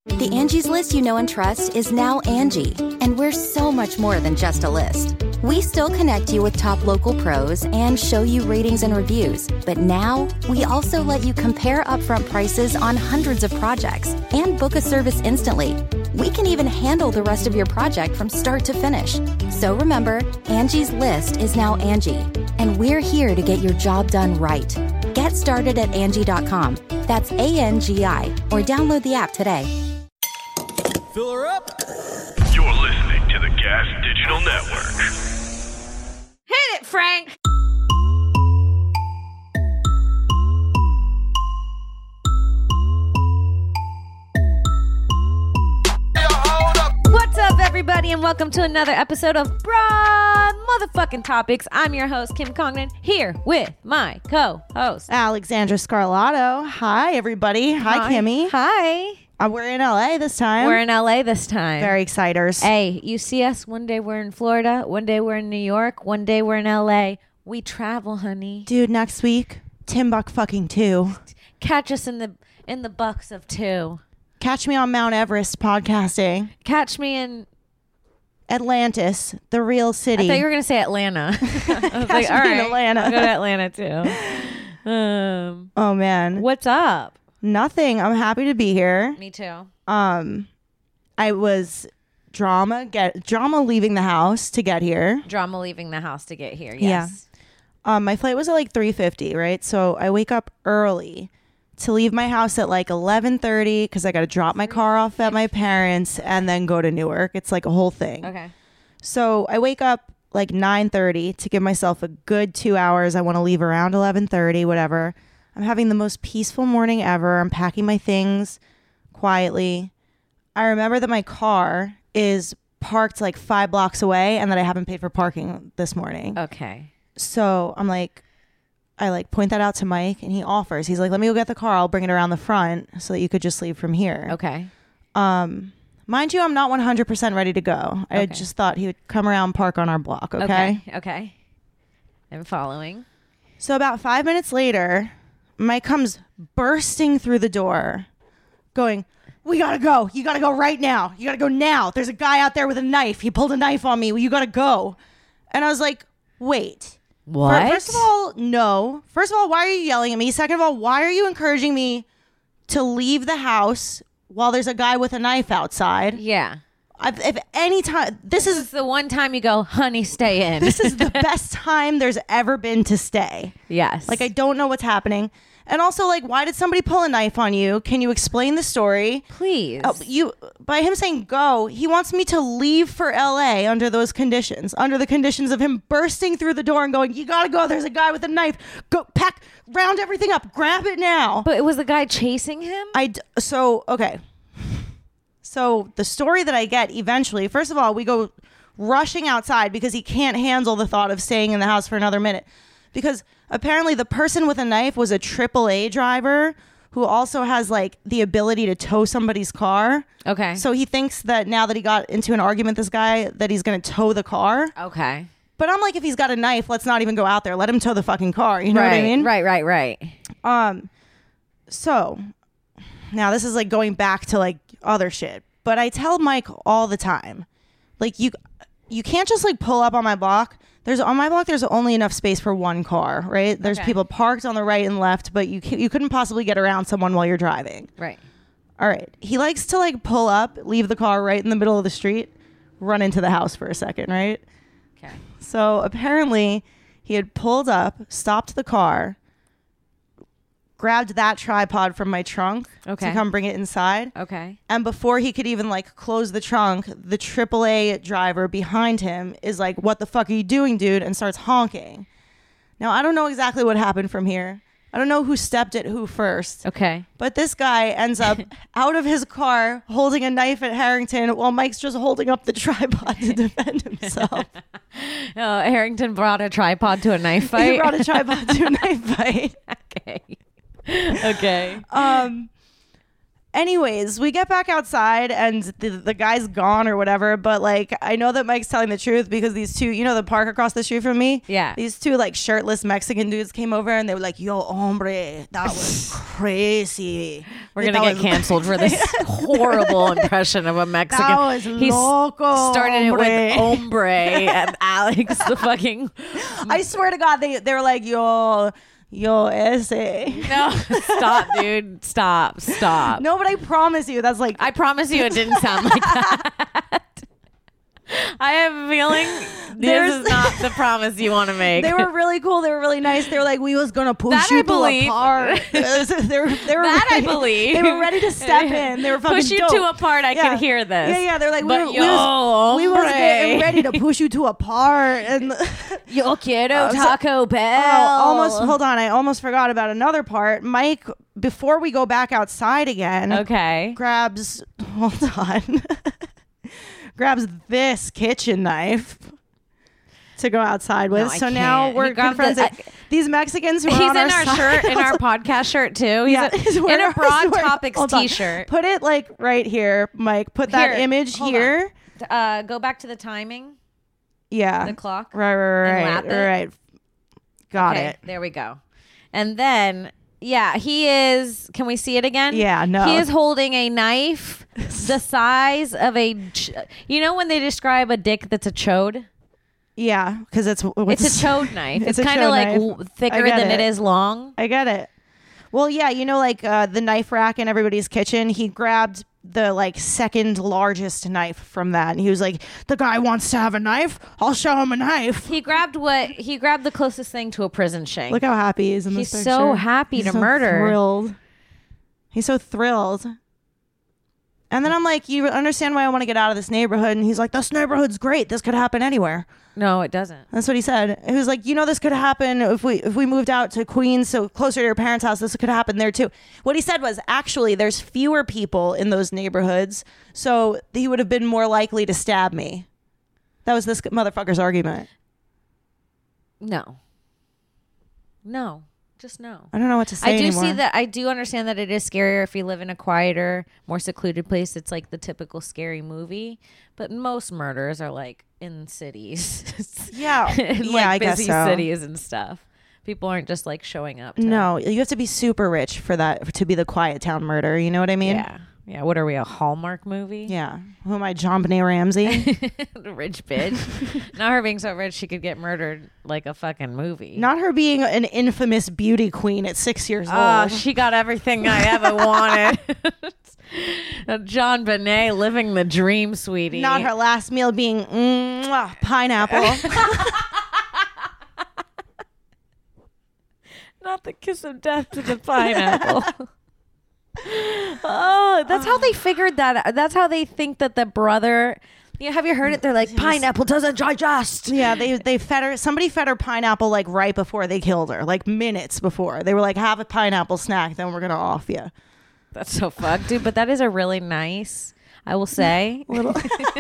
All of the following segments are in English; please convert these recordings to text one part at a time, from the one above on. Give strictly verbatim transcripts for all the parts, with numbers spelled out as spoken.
The Angie's List you know and trust is now Angie, and we're so much more than just a list. We still connect you with top local pros and show you ratings and reviews, but now we also let you compare upfront prices on hundreds of projects and book a service instantly. We can even handle the rest of your project from start to finish. So remember, Angie's List is now Angie, and we're here to get your job done right. Get started at Angie dot com. That's A N G I, or download the app today. Fill her up. You're listening to the Gas Digital Network. Hit it, Frank. What's up, everybody, and welcome to another episode of Broad Motherfucking Topics. I'm your host, Kim Congdon, here with my co-host, Alexandra Scarlato. Hi, everybody. Hi, Hi. Kimmy. Hi. Uh, we're in L A this time. We're in L A this time. Very exciters. Hey, you see us, one day we're in Florida, one day we're in New York, one day we're in L A. We travel, honey. Dude, next week, Timbuk fucking two. Catch us in the in the bucks of two. Catch me on Mount Everest podcasting. Catch me in Atlantis, the real city. I thought you were going to say Atlanta. I was Catch like, all me in right, Atlanta. I'll go to Atlanta too. Um, oh, man. what's up? Nothing. I'm happy to be here. Me too. Um, I was drama, get drama leaving the house to get here. Drama leaving the house to get here, yes. Yeah. Um, my flight was at like three fifty, right? So I wake up early to leave my house at like eleven thirty because I got to drop my car off at my parents' and then go to Newark. It's like a whole thing. Okay. So I wake up like nine thirty to give myself a good two hours. I want to leave around eleven thirty, whatever. I'm having the most peaceful morning ever. I'm packing my things quietly. I remember that my car is parked like five blocks away and that I haven't paid for parking this morning. Okay. So I'm like, I like point that out to Mike and he offers. He's like, let me go get the car. I'll bring it around the front so that you could just leave from here. Okay. Um, mind you, I'm not one hundred percent ready to go. I Okay. just thought he would come around, park on our block. Okay. Okay. Okay. I'm following. So about five minutes later, Mike comes bursting through the door going, we gotta go. You gotta go right now. You gotta go now. There's a guy out there with a knife. He pulled a knife on me. Well, you gotta go. And I was like, wait. What? First of all, no. First of all, why are you yelling at me? Second of all, why are you encouraging me to leave the house while there's a guy with a knife outside? Yeah. I've, if any time, this, This is is the one time you go, honey, stay in. this is the best time there's ever been to stay. Yes. Like, I don't know what's happening. And also, like, why did somebody pull a knife on you? Can you explain the story? Please. Uh, you by him saying go, he wants me to leave for L A under those conditions, under the conditions of him bursting through the door and going, you gotta go. There's a guy with a knife. Go pack, round everything up, grab it now. But it was the guy chasing him? I d- so okay. So the story that I get eventually, first of all, we go rushing outside because he can't handle the thought of staying in the house for another minute. Because apparently the person with a knife was a triple A driver who also has like the ability to tow somebody's car. Okay. So he thinks that now that he got into an argument, this guy, that he's going to tow the car. Okay. But I'm like, if he's got a knife, let's not even go out there. Let him tow the fucking car. You know right, what I mean? Right, right, right. Um, so now this is like going back to like other shit, but I tell Mike all the time, like you, you can't just like pull up on my block. There's on my block, there's only enough space for one car, right? There's Okay. people parked on the right and left, but you you couldn't possibly get around someone while you're driving. Right. All right. He likes to like pull up, leave the car right in the middle of the street, run into the house for a second, right? Okay. So apparently he had pulled up, stopped the car, grabbed that tripod from my trunk Okay. to come bring it inside. Okay. And before he could even like close the trunk, the triple A driver behind him is like, what the fuck are you doing, dude? And starts honking. Now, I don't know exactly what happened from here. I don't know who stepped at who first. Okay. But this guy ends up out of his car holding a knife at Harrington while Mike's just holding up the tripod to defend himself. Oh, Harrington brought a tripod to a knife fight. He brought a tripod to a knife fight. Okay. Okay. Um, Anyways, we get back outside and the, the guy's gone or whatever. But like, I know that Mike's telling the truth because these two, you know, the park across the street from me. Yeah. These two like shirtless Mexican dudes came over and they were like, "Yo, hombre, that was crazy." We're gonna That get was- canceled for this horrible impression of a Mexican. That was He s- loco, started hombre. it with hombre and Alex, the fucking. I swear to God, they they were like, "Yo, yo, ese." No, stop, dude. Stop, stop. No, but I promise you, that's like I promise you, it didn't sound like that. I have a feeling this There's- is not the promise you want to make. they were really cool. They were really nice. They were like, "We was gonna push That you I to believe. a part." they were, they were That I ready, believe. They were ready to step in. They were fucking Push you dope. to a part. I Yeah. can hear this. Yeah, yeah. They're like, But we, were, we yo, was, we was hombre. getting ready to push you to a part. And Yo quiero Uh, so- Taco Bell. oh, almost. Hold on, I almost forgot about another part. Mike, before we go back outside again, Okay. grabs. Hold on. grabs this kitchen knife to go outside with. No, I so now can't. we're He good grabbed friends. the- Like, these Mexicans who are He's on in our, our side- shirt, in our podcast shirt too. He's Yeah, a- he's in wearing- a Broad he's wearing- Topics hold on. t-shirt. Put it like right here, Mike. Put that Here, image hold here. on. Uh, go back to the timing, Yeah, the clock. right, right, and right, lap right, it. right. Got Okay, it. there we go. And then, yeah, he is. Can we see it again? Yeah, no. He is holding a knife the size of a. ch- You know when they describe a dick that's a chode? Yeah, because it's what's It's a chode knife. It's, It's a kind of chode like knife. w- I thicker get than it it. is long. I get it. Well, yeah, you know, like uh, the knife rack in everybody's kitchen. He grabbed the like second largest knife from that, and he was like, "The guy wants to have a knife. I'll show him a knife." He grabbed what? He grabbed the closest thing to a prison shank. Look how happy he is in He's this so picture. happy He's to so murder. Thrilled. He's so thrilled. And then I'm like, "You understand why I want to get out of this neighborhood?" And he's like, "This neighborhood's great. This could happen anywhere." No, it doesn't. That's what he said. He was like, "You know, this could happen if we if we moved out to Queens, so closer to your parents' house. This could happen there too." What he said was, actually, there's fewer people in those neighborhoods, so he would have been more likely to stab me. That was this motherfucker's argument. No. No. Just no. I don't know what to say I do anymore. see that. I do understand that it is scarier if you live in a quieter, more secluded place. It's like the typical scary movie. But most murders are like in cities. Yeah. in Yeah, like I guess busy so. cities and stuff. People aren't just like showing up. To, No, you have to be super rich for that to be the quiet town murder. You know what I mean? Yeah. Yeah. What are we, a Hallmark movie? Yeah. Who am I, John Benet Ramsey? Rich bitch. Not her being so rich she could get murdered like a fucking movie. Not her being an infamous beauty queen at six years Oh, old. she got everything I ever wanted. John Bonet living the dream, sweetie. Not her last meal being mm, pineapple. Not the kiss of death to the pineapple. Oh, that's how they figured that out. That's how they think that the brother. You know, have you heard it? They're like, pineapple doesn't digest. Yeah, they they fed her. Somebody fed her pineapple like right before they killed her, like minutes before. They were like, "Have a pineapple snack, then we're gonna off you." That's so fucked, dude. But that is a really nice, I will say. Little.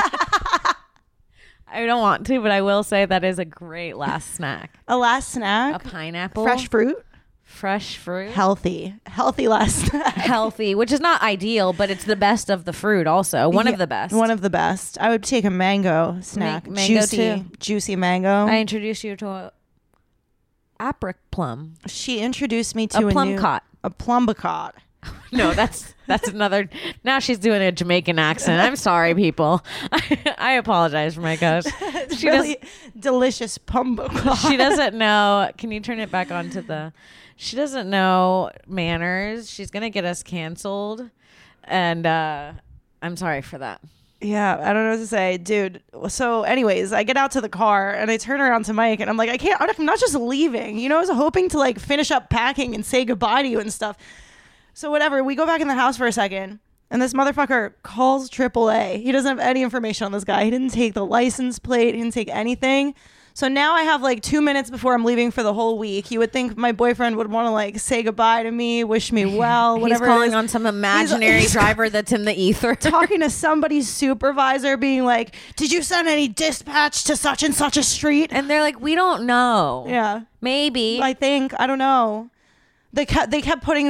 I don't want to, but I will say that is a great last snack. A last A snack, pineapple. fresh fruit, Fresh fruit. healthy, healthy last snack. Healthy, which is not ideal, but it's the best of the fruit also. One Yeah, of the best. One of the best. I would take a mango snack, mango juicy, too. juicy mango. I introduced you to a apric plum. she introduced me to A a, plum new, cot. a plumbicot. No, that's that's another. Now she's doing a Jamaican accent. I'm sorry, people. I, I apologize for my ghost. It's She really delicious plumbicot. She doesn't know. Can you turn it back on to the? She doesn't know manners. She's gonna get us canceled, and uh, I'm sorry for that. Yeah, I don't know what to say, dude. So, anyways, I get out to the car and I turn around to Mike and I'm like, I can't. I'm not just leaving. You know, I was hoping to like finish up packing and say goodbye to you and stuff. So whatever. We go back in the house for a second, and this motherfucker calls triple A. He doesn't have any information on this guy. He didn't take the license plate. He didn't take anything. So now I have like two minutes before I'm leaving for the whole week. You would think my boyfriend would want to like say goodbye to me, wish me well, whatever. He's it calling is. on some imaginary he's- driver that's in the ether. Talking to somebody's supervisor, being like, "Did you send any dispatch to such and such a street?" And they're like, we don't know. Yeah, Maybe. I think I don't know. They kept they kept putting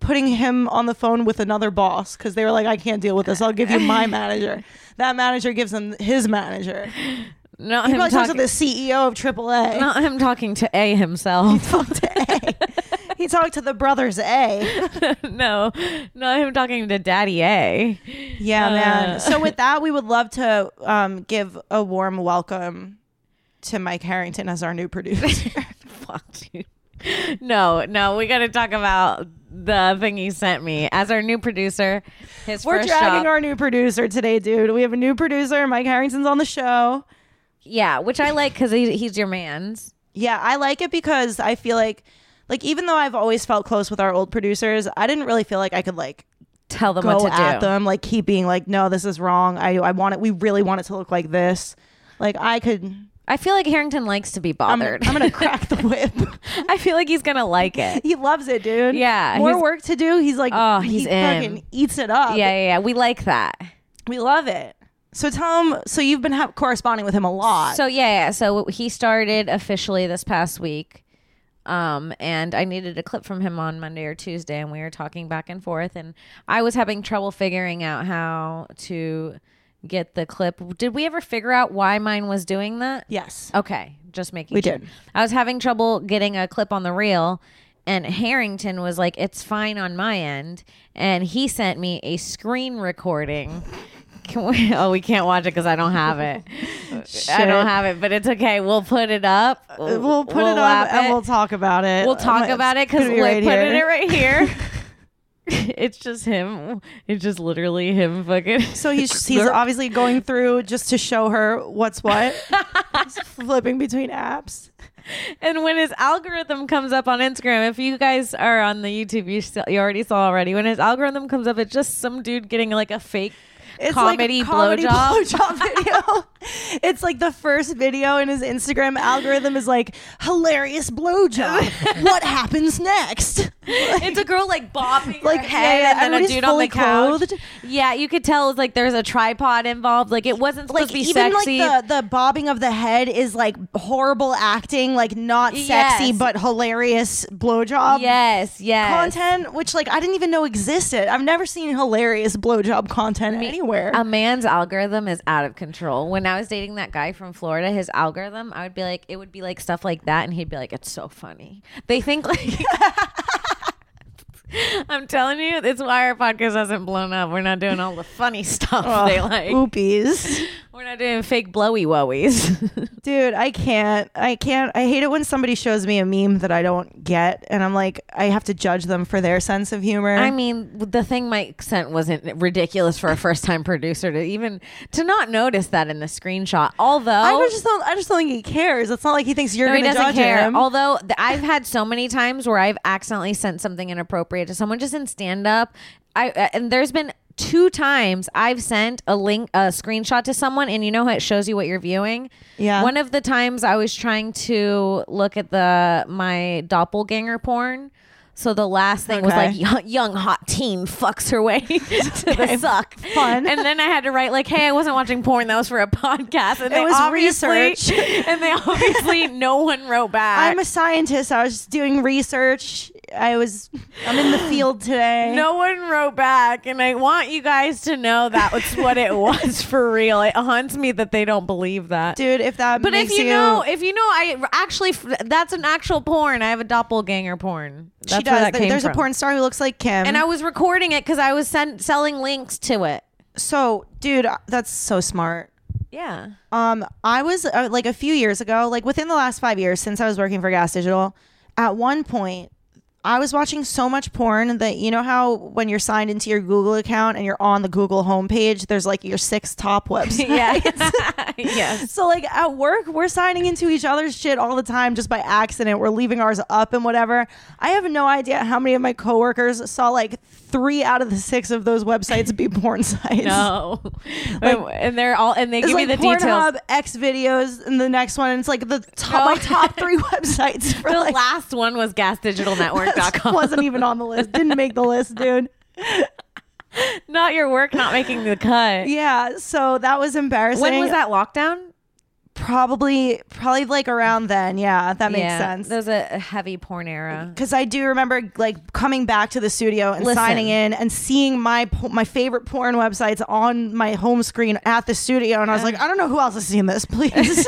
putting him on the phone with another boss because they were like, I can't deal with this. I'll give you my manager. That manager gives him his manager. Not He him probably talks talking to the C E O of triple A. Not him talking to A himself. He talked to A. He talked to the brothers A. No, not him talking to Daddy A. Yeah, Uh. man. So with that, we would love to um, give a warm welcome to Mike Harrington as our new producer. Fuck, dude. No, no, we got to talk about the thing he sent me as our new producer. His We're first dragging job. our new producer today, dude. We have a new producer. Mike Harrington's on the show. Yeah, which I like because he, he's your man's. Yeah, I like it because I feel like, like even though I've always felt close with our old producers, I didn't really feel like I could like Tell them go what to at do. them, like keep being like, no, this is wrong. I I want it. We really want it to look like this. Like I could. I feel like Harrington likes to be I'm, bothered. I'm gonna crack the whip. I feel like he's gonna like it. He loves it, dude. Yeah, more he's- work to do. He's like, Oh, he's he in. fucking eats it up. Yeah, yeah, yeah. We like that. We love it. So tell him. So you've been ha- corresponding with him a lot. So yeah, yeah, so he started officially this past week, um, and I needed a clip from him on Monday or Tuesday, and we were talking back and forth, and I was having trouble figuring out how to get the clip. Did we ever figure out why mine was doing that? yes. Okay, just making We sure. did. I was having trouble getting a clip on the reel, and Harrington was like, "It's fine on my end," and he sent me a screen recording. Can we, oh, we can't watch it because I don't have it. I Shit. don't have it, but it's okay. We'll put it up. We'll put We'll it lap up and it. we'll talk about it. We'll talk It's about it because gonna we be right put here. it right here. It's just him. It's just literally him fucking. So he's he's obviously going through just to show her what's what. He's flipping between apps. And when his algorithm comes up on Instagram, if you guys are on the YouTube, you, s- you already saw already. When his algorithm comes up, it's just some dude getting like a fake It's comedy, like a comedy blowjob. blowjob video. It's like the first video in his Instagram algorithm is like hilarious blowjob. What happens next? It's a girl like bopping Like, her head, yeah, yeah, and then a everybody's dude on the fully couch. clothed. Yeah, you could tell it was like there's a tripod involved. Like it wasn't supposed Like to be even sexy. like the the bobbing of the head is like horrible acting, like not sexy Yes. but hilarious blowjob. yes, yes. Content, which like I didn't even know existed. I've never seen hilarious blowjob content anywhere. A man's algorithm is out of control. When I was dating that guy from Florida, his algorithm, I would be like, it would be like stuff like that, and he'd be like, it's so funny. They think like. I'm telling you, it's why our podcast hasn't blown up. We're not doing all the funny stuff they like. Oopies. We're not doing fake blowy wowies. Dude, I can't. I can't. I hate it when somebody shows me a meme that I don't get, and I'm like, I have to judge them for their sense of humor. I mean, the thing Mike sent wasn't ridiculous for a first-time producer to even to not notice that in the screenshot. Although I just don't. I just don't think he cares. It's not like he thinks you're no, he going to doesn't judge care. him. Although th- I've had so many times where I've accidentally sent something inappropriate to someone just in stand-up. I uh, and there's been two times I've sent a link, a screenshot to someone, and you know how it shows you what you're viewing. Yeah. One of the times I was trying to look at the my doppelganger porn. So the last thing was Okay. like young, young hot teen fucks her way to the suck. Fun. And then I had to write like, hey, I wasn't watching porn. That was for a podcast. And It they was obviously, research. And they obviously, no one wrote back. I'm a scientist. I was just doing research. I was. I'm in the field today. No one wrote back, and I want you guys to know that was what it was for real. It haunts me that they don't believe that. dude. If that. But makes if you, know, if you know, I actually that's an actual porn. I have a doppelganger porn. That's she where does. that came There's from. a porn star who looks like Kim. and I was recording it because I was send, selling links to it. so, dude, that's so smart. Yeah. Um, I was uh, like a few years ago, like within the last five years since I was working for Gas Digital, at one point, I was watching so much porn that you know how when you're signed into your Google account and you're on the Google homepage, there's like your six top websites. Yeah. Yes. So like at work, we're signing into each other's shit all the time just by accident. We're leaving ours up and whatever. I have no idea how many of my coworkers saw like three out of the six of those websites be porn sites. No. Like- and they're all and they It's give like me the details. Pornhub, X videos, and the next one, and it's like the top, No. my top three websites for The like, last one was gas digital network dot com. wasn't even on the list. Didn't make the list, dude. Not your work not making the cut. Yeah, so that was embarrassing. When was that lockdown? Probably, probably like around then. Yeah, that makes yeah, sense. There was a, a heavy porn era. Because I do remember like coming back to the studio and Listen. signing in and seeing my po- my favorite porn websites on my home screen at the studio, and I was like, I don't know who else has seen this. Please,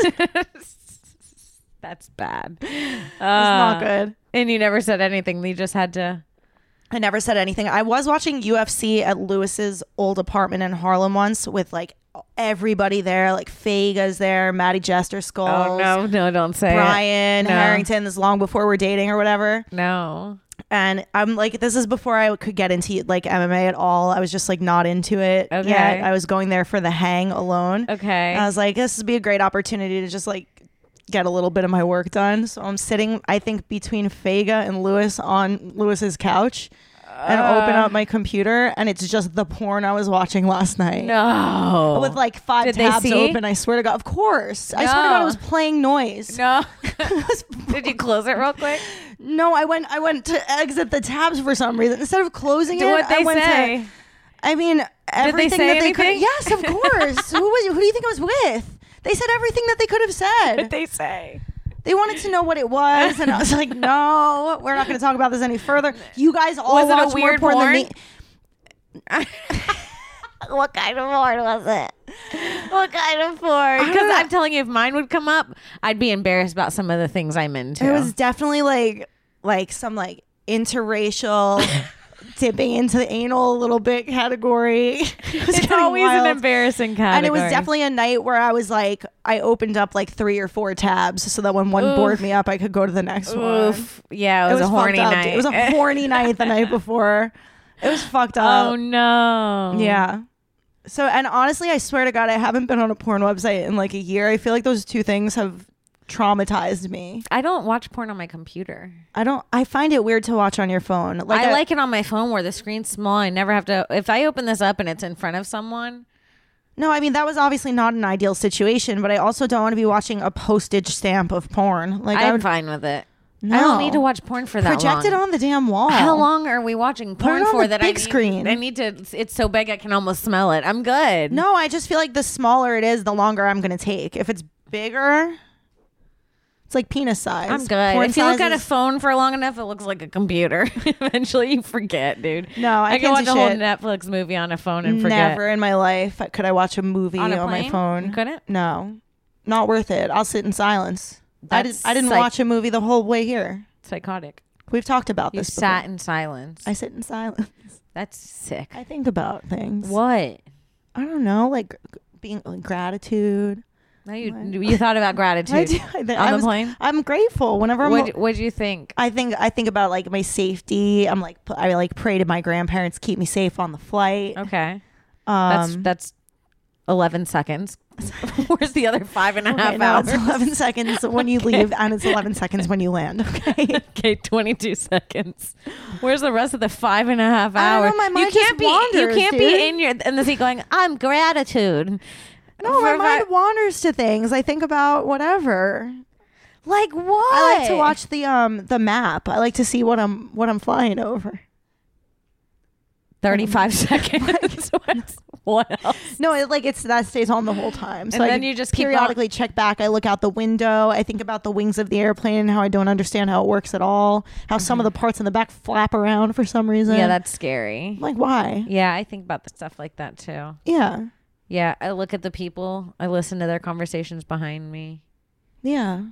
That's bad. it's not good. And you never said anything. You just had to. I never said anything. I was watching U F C at Lewis's old apartment in Harlem once with like everybody there, like Faga's there, Maddie Jester Skulls. Oh no, no, don't say Brian it. No. Harrington. This is long before we're dating or whatever. No. And I'm like, this is before I could get into like M M A at all. I was just like not into it Okay. yet. I was going there for the hang alone. Okay. And I was like, this would be a great opportunity to just like get a little bit of my work done. So I'm sitting, I think, between Faga and Lewis on Lewis's couch and open up my computer, and it's just the porn I was watching last night. No. With like five Did they tabs see? open. I swear to God. Of course. I swear to God, No. it was playing noise. No. Did you close it real quick? No, I went I went to exit the tabs for some reason. Instead of closing Do it, what they I went say. to I mean, everything say that they could. anything? Yes, of course. who was? Who do you think I was with? They said everything that they could have said. What did they say? They wanted to know what it was, and I was like, "No, we're not going to talk about this any further." You guys all Was it a watch more weird porn, porn? than me. What kind of porn was it? What kind of porn? Because I'm telling you, if mine would come up, I'd be embarrassed about some of the things I'm into. It was definitely like like some like interracial dipping into the anal a little bit category. It was It's getting always wild. an embarrassing category. And it was definitely a night where I was like, I opened up like three or four tabs so that when one Oof. bored me up, I could go to the next one. Oof. Yeah, it was, a horny fucked up, night. dude. It was a horny night the night before. It was fucked up. Oh no. Yeah. So, and honestly, I swear to God, I haven't been on a porn website in like a year. I feel like those two things have traumatized me. I don't watch porn on my computer. I don't, I find it weird to watch on your phone. Like I a- like it on my phone where the screen's small. I never have to. If I open this up and it's in front of someone, No, I mean, that was obviously not an ideal situation, but I also don't want to be watching a postage stamp of porn. Like, I I'm would fine with it. No. I don't need to watch porn for that project long. it on the damn wall. How long are we watching porn it on for? the that I big need, screen. I need to. It's so big I can almost smell it. I'm good. No, I just feel like the smaller it is, the longer I'm going to take. If it's bigger, it's like penis size. I'm good. Porn if you look at a size is- phone for long enough, it looks like a computer. Eventually, you forget, dude. No, I I can can't watch do a whole shit. Netflix movie on a phone and forget. Never in my life could I watch a movie On on, a my plane? phone. You couldn't? No, not worth it. I'll sit in silence. I, did, That's I didn't psych- watch a movie the whole way here. Psychotic. We've talked about You this sat before. in silence. I sit in silence. That's sick. I think about things. What? I don't know, like being like, gratitude. No, you you thought about gratitude I do. I, think- on I the was- plane. I'm grateful whenever I'm. What What do you think? I think I think about like my safety. I'm like p- I like pray to my grandparents keep me safe on the flight. Okay, Um, that's that's eleven seconds. Where's the other five and a half okay, no, hours? it's eleven seconds when you leave, and it's eleven seconds when you land. Okay. Okay, twenty-two seconds. Where's the rest of the five and a half I don't hours? know, my you mind can't just be. wanders, you can't dude. be in your in the seat going. I'm gratitude. No, my For- mind wanders to things. I think about whatever. Like what? I like to watch the um the map. I like to see what I'm what I'm flying over. thirty-five seconds. What- what else? No, it, like it's that stays on the whole time. So And I then you just keep periodically check back. I look out the window. I think about the wings of the airplane and how I don't understand how it works at all. How some of the parts in the back flap around for some reason. Yeah, that's scary. like why? Yeah, I think about the stuff like that too. Yeah, Yeah, I look at the people. I listen to their conversations behind me. yeah.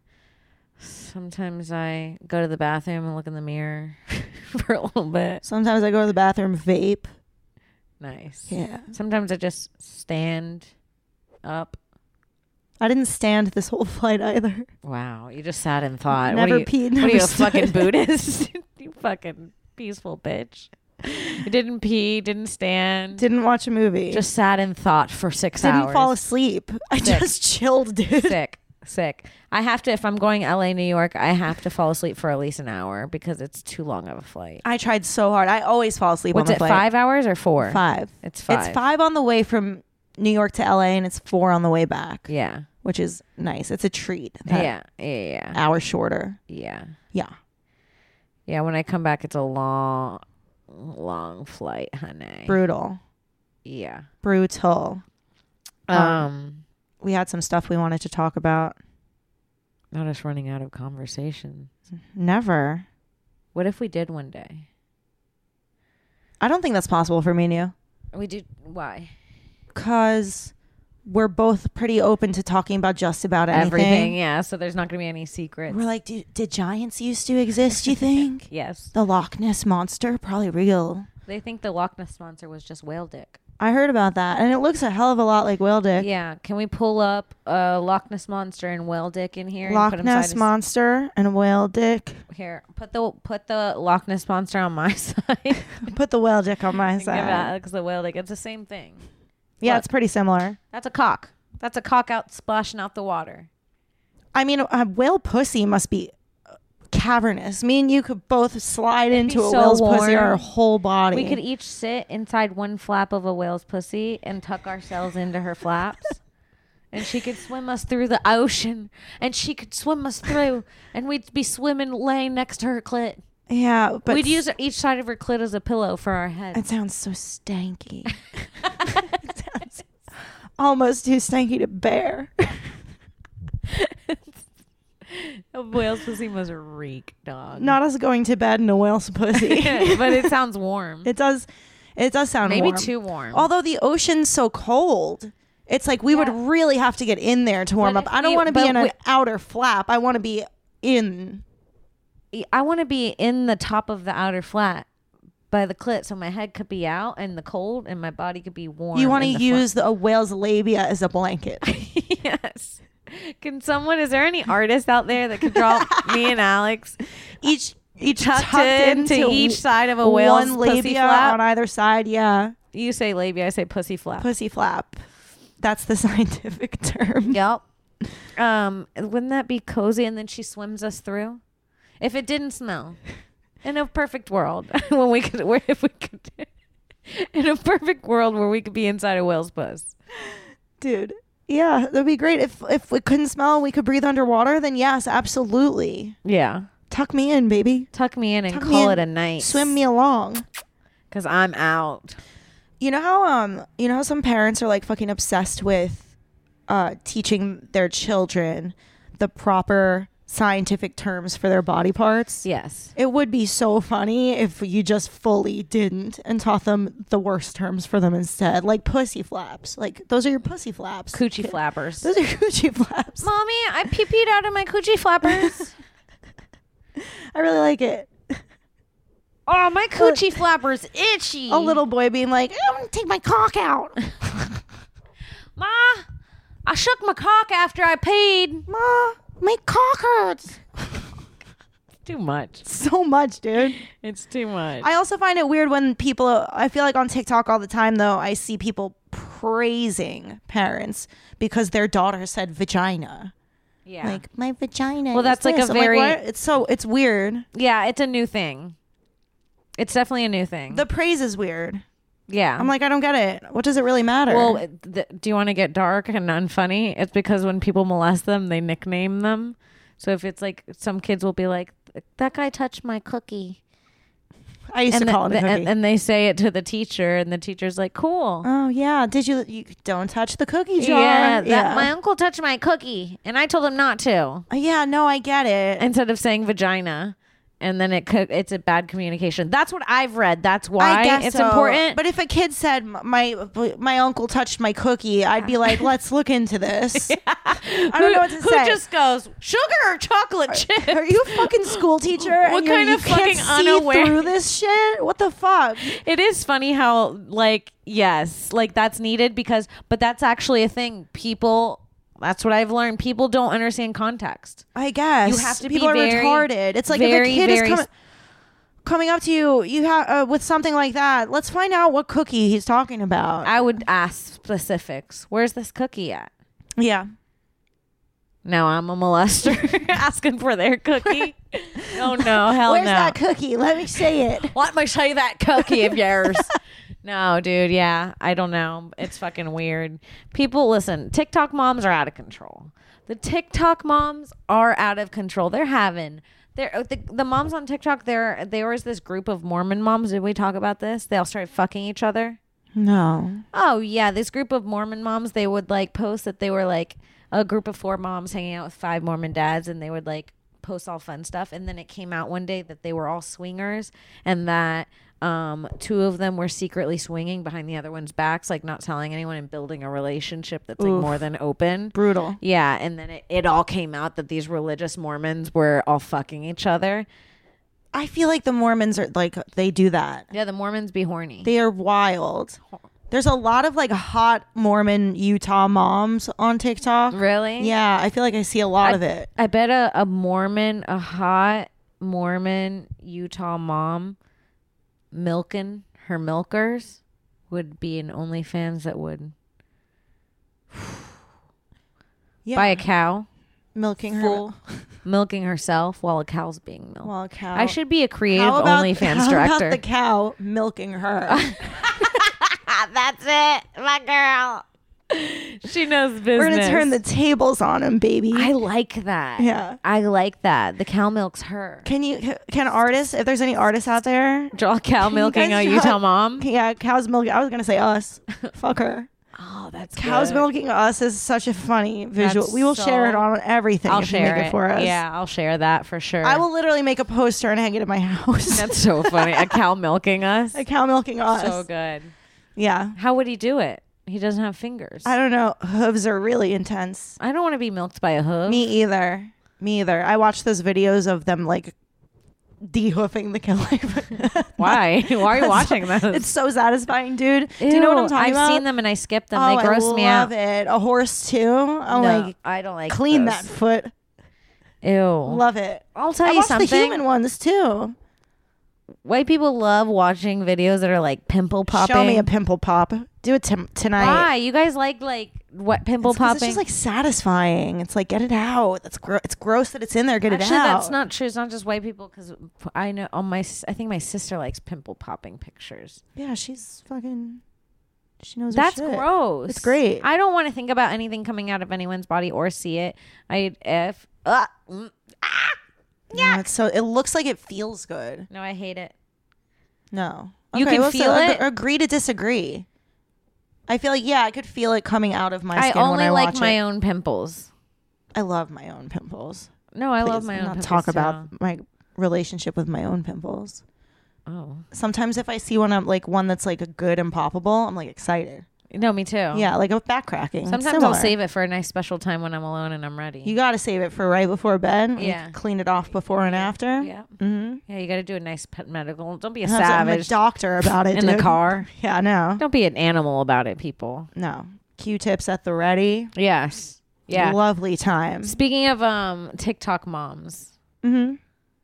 Sometimes I go to the bathroom and look in the mirror for a little bit. Sometimes I go to the bathroom, vape. Nice. Yeah, Sometimes I just stand up. I didn't stand this whole flight either. Wow, you just sat and thought. Never what are you, peed, What are never you, a fucking stood. Buddhist? You fucking peaceful bitch. You didn't pee, didn't stand. Didn't watch a movie. Just sat and thought for six didn't hours. fall asleep. I Sick. just chilled, dude. Sick. Sick. I have to, if I'm going L A, New York, I have to fall asleep for at least an hour because it's too long of a flight. I tried so hard. I always fall asleep What's on the it, flight. five hours or four? Five. It's five. It's five on the way from New York to L A, and it's four on the way back. Yeah. Which is nice. It's a treat. that Yeah. Yeah. Yeah. Hour shorter. Yeah. Yeah. Yeah. When I come back, it's a long, long flight, honey. Brutal. Yeah. Brutal. Um, we had some stuff we wanted to talk about. Not us running out of conversation. Never. What if we did one day? I don't think that's possible for me and you. We do. Why? Because we're both pretty open to talking about just about anything. Everything, yeah. So there's not going to be any secrets. We're like, did, did giants used to exist, you think? Yes. The Loch Ness Monster? Probably real. They think the Loch Ness Monster was just whale dick. I heard about that. And it looks a hell of a lot like whale dick. Yeah. Can we pull up a Loch Ness Monster and whale dick in here? Loch and put Ness Monster and whale dick. Here, put the put the Loch Ness Monster on my side. Put the whale dick on my Give side. Alex the whale dick. It's the same thing. Yeah, Look. it's pretty similar. That's a cock. That's a cock out splashing out the water. I mean, a whale pussy must be cavernous. Me and you could both slide It'd into be a so whale's warm. pussy, our whole body. We could each sit inside one flap of a whale's pussy and tuck ourselves into her flaps. And she could swim us through the ocean. And she could swim us through. And we'd be swimming laying next to her clit. Yeah, but We'd use each side of her clit as a pillow for our head. it sounds so stanky. It sounds almost too stanky to bear. A whale's pussy must reek, dog. Not us going to bed in a whale's pussy. But it sounds warm. It does. It does sound Maybe warm. too warm. Although the ocean's so cold, it's like we would Yeah. really have to get in there to warm But up. if I don't we- want to be but in an we- outer flap. I want to be in. I want to be in the top of the outer flat by the clit, so my head could be out and the cold, and my body could be warm. You want to in the use the, a whale's labia as a blanket. flat. Yes. Can someone? Is there any artist out there that could draw me and Alex each each tucked, tucked into, into each side of a whale's one pussy labia flap? on either side? Yeah, You say labia, I say pussy flap. pussy flap. That's the scientific term. Yep. Um, wouldn't that be cozy? And then she swims us through. If it didn't smell, in a perfect world, when we could, where if we could, in a perfect world where we could be inside a whale's puss. Dude. Yeah, that'd be great. If if we couldn't smell and we could breathe underwater, then yes, absolutely. Yeah. Tuck me in, baby. Tuck me in and Tuck me call in. it a night. Swim me along. Cause I'm out. You know how um you know how some parents are like fucking obsessed with uh teaching their children the proper scientific terms for their body parts? Yes. It would be so funny if you just fully didn't and taught them the worst terms for them instead. Like pussy flaps. Like those are your pussy flaps. Coochie flappers. Those are coochie flaps. Mommy, I pee-peed out of my coochie flappers. I really like it. Oh, my coochie flapper's itchy. A little boy being like, I'm gonna take my cock out. Ma, I shook my cock after I peed. Ma, my cock hurts. Too much. So much, dude. It's too much. I also find it weird when people, I feel like on TikTok all the time, though, I see people praising parents because their daughter said vagina. yeah. Like, my vagina. Well, is that's like this. a I'm very- what? It's so, it's weird. yeah, it's a new thing. It's definitely a new thing. The praise is weird. yeah. I'm like, I don't get it. What does it really matter? well, th- do you want to get dark and unfunny? It's because when people molest them, they nickname them. So if it's like, some kids will be like, that guy touched my cookie. I used and to the- call it a the- cookie. and, and they say it to the teacher, and the teacher's like, cool. oh, yeah. Did you, you don't touch the cookie jar? Yeah, that, my uncle touched my cookie, and I told him not to. Yeah, no, I get it. Instead of saying vagina, and then it could, it's a bad communication. That's what I've read. That's why I guess it's so. important. But if a kid said my my uncle touched my cookie, I'd be like, let's look into this. I don't who, know what to who say. just goes sugar or chocolate chip? Are you a fucking school teacher? What and you're- kind you of can't fucking see unaware- through this shit? What the fuck? It is funny how like yes, like that's needed because, but that's actually a thing. People. That's what I've learned. People don't understand context. I guess You have to be people are very, retarded. It's like very, if a kid very is coming coming up to you, you have uh, with something like that. Let's find out what cookie he's talking about. I would ask specifics. Where's this cookie at? yeah. No, I'm a molester asking for their cookie. Oh no, hell Where's no. that cookie? Let me see it. Let me show you that cookie of yours. No, dude, yeah. I don't know. It's fucking weird. People, listen, TikTok moms are out of control. The TikTok moms are out of control. They're having they're the, the moms on TikTok, there there was this group of Mormon moms. Did we talk about this? They all started fucking each other. No. Oh yeah, this group of Mormon moms, they would like post that they were like a group of four moms hanging out with five Mormon dads, and they would like post all fun stuff. And then it came out one day that they were all swingers, and that um two of them were secretly swinging behind the other one's backs, like not telling anyone, and building a relationship that's like Oof. more than open. Brutal. Yeah, and then it, it all came out that these religious Mormons were all fucking each other. I feel like the Mormons are like, they do that. Yeah, the Mormons be horny. They are wild. There's a lot of like hot Mormon Utah moms on TikTok. Really? Yeah, I feel like I see a lot I, of it. I bet a, a Mormon, a hot Mormon Utah mom milking her milkers would be an OnlyFans that would Yeah. buy a cow, Milking her. full milking herself while a cow's being milked. Well, a cow. I should be a creative How about- OnlyFans how director. about the cow milking her? That's it, my girl. She knows business. We're gonna turn the tables on him, baby. I like that. Yeah. I like that. The cow milks her. Can you? Can artists? If there's any artists out there, Draw a cow you milking guys a draw- Utah mom. yeah, cows milking. I was gonna say us. Fuck her. Oh, that's Cows good. milking us is such a funny visual. That's we will so- share it on everything. I'll if you share make it, for us. Yeah, I'll share that for sure. I will literally make a poster and hang it in my house. That's so funny. A cow milking us. a cow milking us. So good. Yeah. How would he do it? He doesn't have fingers. I don't know. Hooves are really intense. I don't want to be milked by a hoof. Me either. Me either. I watch those videos of them like de-hoofing the killer. Why? Why are you watching those? It's so satisfying, dude. Do you know what I'm Ew, talking I've about? seen them and I skip them. Oh, They gross I me out. love it. A horse too. I'm No, like, I don't like clean those. that foot. Ew. Love it. I'll tell I you watch something. the human ones too. White people love watching videos that are like pimple popping. Show me a pimple pop. Do it t- tonight. Why? You guys like like what pimple It's 'cause popping? It's just like satisfying. It's like, get it out. That's gro- It's gross that it's in there. Get Actually, it out. that's not true. It's not just white people, because I know on my s- I think my sister likes pimple popping pictures. Yeah, she's fucking. She knows. That's her shit. gross. It's great. I don't want to think about anything coming out of anyone's body or see it. I if uh, mm, ah, Yeah. It's so it looks like it feels good. no, I hate it. No. You Okay, can well, so feel ag- it? Agree to disagree. I feel like yeah, I could feel it coming out of my I skin only when I like watch my it. own pimples. I love my own pimples. No, I love Please my own not pimples. talk too. about my relationship with my own pimples. Oh Sometimes if I see one, I'm like one that's like a good and poppable, I'm like excited. no, me too. Yeah, like a back cracking. It's Sometimes similar. I'll save it for a nice special time when I'm alone and I'm ready. You got to save it for right before bed. You Yeah. clean it off before and after. yeah, Mm-hmm. yeah. You got to do a nice pet medical. Don't be a I'm a savage doctor about it in the dude. car. Yeah, no, Don't be an animal about it, people. no. Q-tips at the ready. Yes. Yeah. Lovely time. Speaking of um TikTok moms, Mm-hmm.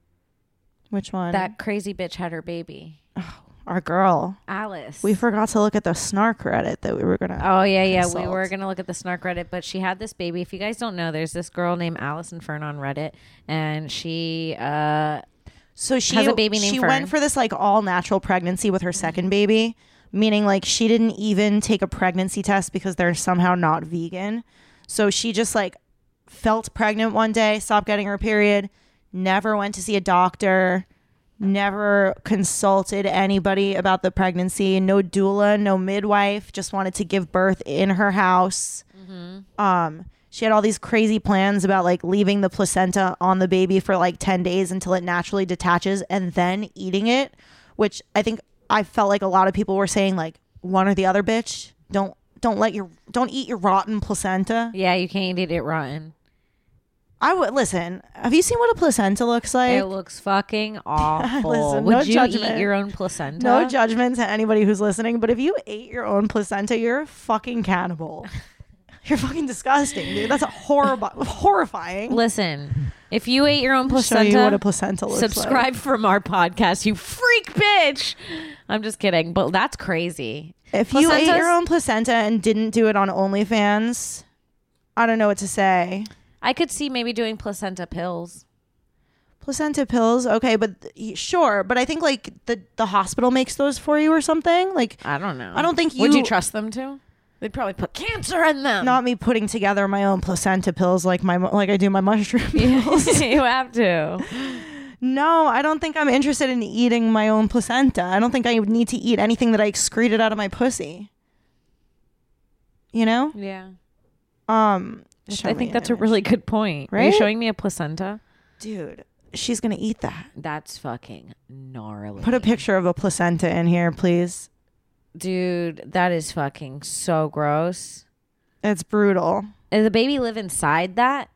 Which one? that crazy bitch had her baby, Our girl. Alice. We forgot to look at the snark Reddit that we were gonna. Oh yeah, yeah. We consult. were gonna look at the Snark Reddit, but she had this baby. If you guys don't know, there's this girl named Allison Fern on Reddit, and she uh So she has a baby named She Fern. went for this like all natural pregnancy with her second baby, meaning like she didn't even take a pregnancy test because they're somehow not vegan. So she just like felt pregnant one day, stopped getting her period, never went to see a doctor, never consulted anybody about the pregnancy, no doula, no midwife, just wanted to give birth in her house. Um she had all these crazy plans about like leaving the placenta on the baby for like ten days until it naturally detaches and then eating it, which I think I felt like a lot of people were saying like one or the other, bitch. Don't don't let your don't eat your rotten placenta. yeah, you can't eat it rotten. I would listen. Have you seen what a placenta looks like? It looks fucking awful. Listen, Would no you judgment. eat your own placenta? No judgment to anybody who's listening, but if you ate your own placenta, you're a fucking cannibal. You're fucking disgusting, dude. That's a horrible, horrifying. Listen, if you ate your own Show placenta, you what a placenta looks subscribe like. from our podcast, you freak bitch. I'm just kidding, but that's crazy. If you ate Placentas- your own placenta and didn't do it on OnlyFans, I don't know what to say. I could see maybe doing placenta pills. Placenta pills, okay, but th- sure. But I think like the the hospital makes those for you or something. Like I don't know. I don't think Would you- you trust them to? They'd probably put cancer in them. not me putting together my own placenta pills like my like I do my mushroom Yeah, pills. you have to. No, I don't think I'm interested in eating my own placenta. I don't think I would need to eat anything that I excreted out of my pussy. You know? Yeah. Um, I think that's a really good point. Right? Are you showing me a placenta? Dude, she's going to eat that. That's fucking gnarly. Put a picture of a placenta in here, please. Dude, that is fucking so gross. It's brutal. Does the baby live inside that?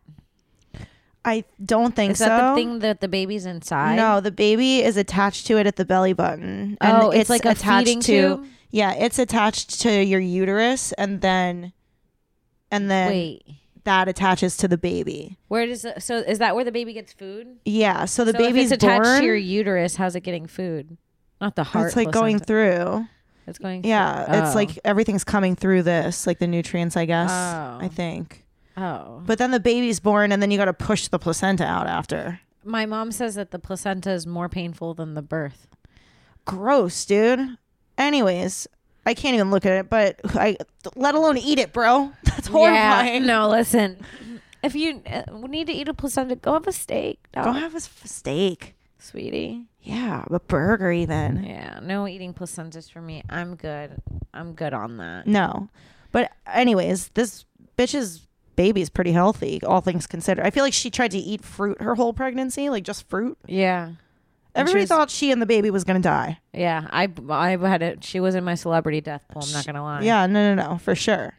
I don't think so. Is that the thing that the baby's inside? No, the baby is attached to it at the belly button. And oh, it's, it's like a feeding to, tube? Yeah, it's attached to your uterus, and then, and then Wait. that attaches to the baby. Where does it, so is that where the baby gets food? Yeah, so the so baby's if it's attached born, to your uterus. How's it getting food? Not the heart. It's like placenta. going through. It's going. Yeah, through. it's Oh. like everything's coming through this, like the nutrients, I guess. Oh. I think. Oh. But then the baby's born, and then you got to push the placenta out after. My mom says that the placenta is more painful than the birth. Gross, dude. Anyways, I can't even look at it, but I let alone eat it, bro. That's horrifying. Yeah, no, listen. If you uh, need to eat a placenta, go have a steak. Dog. Go have a f- steak, sweetie. Yeah, a burger even. Yeah, no eating placentas for me. I'm good. I'm good on that. No, but anyways, this bitch's baby's pretty healthy, all things considered. I feel like she tried to eat fruit her whole pregnancy, like just fruit. Yeah. Everybody was, thought she and the baby was gonna die. Yeah, I I had it. She was in my celebrity death pool. I'm not gonna lie. Yeah, no, no, no, for sure.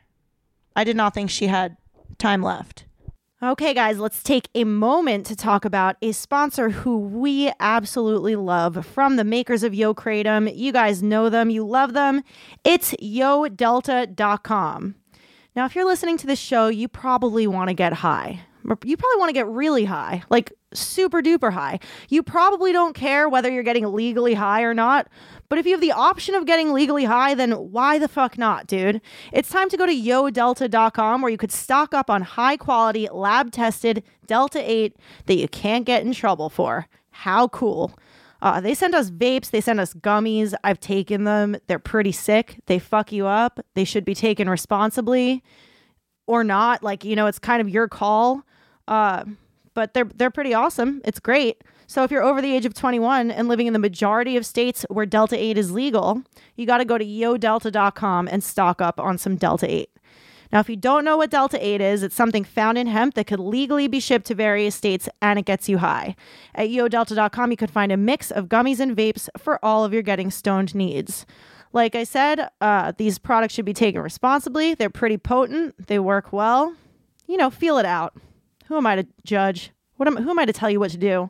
I did not think she had time left. Okay, guys, let's take a moment to talk about a sponsor who we absolutely love from the makers of Yo Kratom. You guys know them, you love them. It's yo delta dot com. Now, if you're listening to this show, you probably want to get high. You probably want to get really high, like super duper high. You probably don't care whether you're getting legally high or not. But if you have the option of getting legally high, then why the fuck not, dude? It's time to go to yo delta dot com where you could stock up on high quality, lab tested Delta eight that you can't get in trouble for. How cool. Uh, they send us vapes. They send us gummies. I've taken them. They're pretty sick. They fuck you up. They should be taken responsibly or not. Like, you know, it's kind of your call. Uh, but they're they're pretty awesome. It's great. So if you're over the age of twenty-one and living in the majority of states where Delta eight is legal, you got to go to yo delta dot com and stock up on some Delta eight. Now, if you don't know what Delta eight is, it's something found in hemp that could legally be shipped to various states, and it gets you high. At yo delta dot com, you can find a mix of gummies and vapes for all of your getting stoned needs. Like I said, uh, these products should be taken responsibly. They're pretty potent. They work well. You know, feel it out. Who am I to judge? What am, who am I to tell you what to do?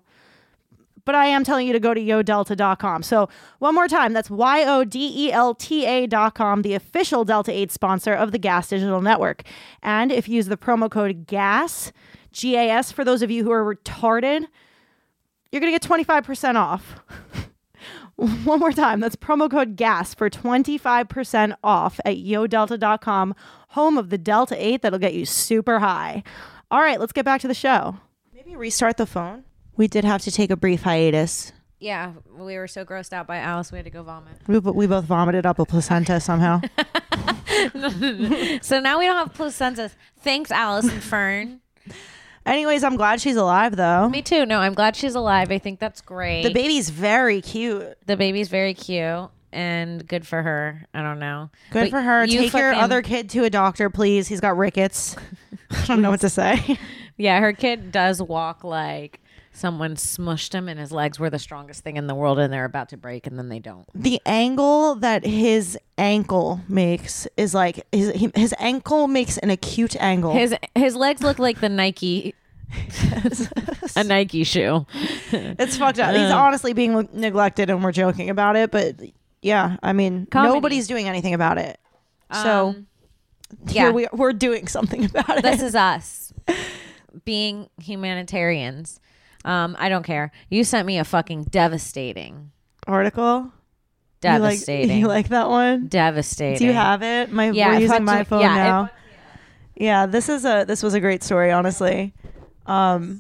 But I am telling you to go to yo delta dot com. So one more time, that's Y O D E L T A dot com, the official Delta eight sponsor of the Gas Digital Network. And if you use the promo code GAS, G A S, for those of you who are retarded, you're going to get twenty-five percent off. One more time, that's promo code GAS for twenty-five percent off at yo delta dot com, home of the Delta eight that'll get you super high. All right, let's get back to the show. Maybe restart the phone. We did have to take a brief hiatus. Yeah, we were so grossed out by Alice, we had to go vomit. We, we both vomited up a placenta somehow. So now we don't have placentas. Thanks, Alice and Fern. Anyways, I'm glad she's alive, though. Me too. No, I'm glad she's alive. I think that's great. The baby's very cute. The baby's very cute and good for her. I don't know. Good But for her. you Take your fucking- other kid to a doctor, please. He's got rickets. I don't know what to say. Yeah, her kid does walk like someone smushed him and his legs were the strongest thing in the world and they're about to break and then they don't. The angle that his ankle makes is like his he, his ankle makes an acute angle. His his legs look like the Nike a Nike shoe. It's fucked up. He's honestly being neglected and we're joking about it, but yeah, I mean, Comedy. nobody's doing anything about it. So Um, here yeah. we we're doing something about it. This is us being humanitarians. Um, I don't care. You sent me a fucking devastating, article. devastating, You like, you like that one? devastating. Do you have it? My Yeah, we're it using fucked my with- phone yeah, it now. fucked Yeah, this is a this was a great story, honestly. Um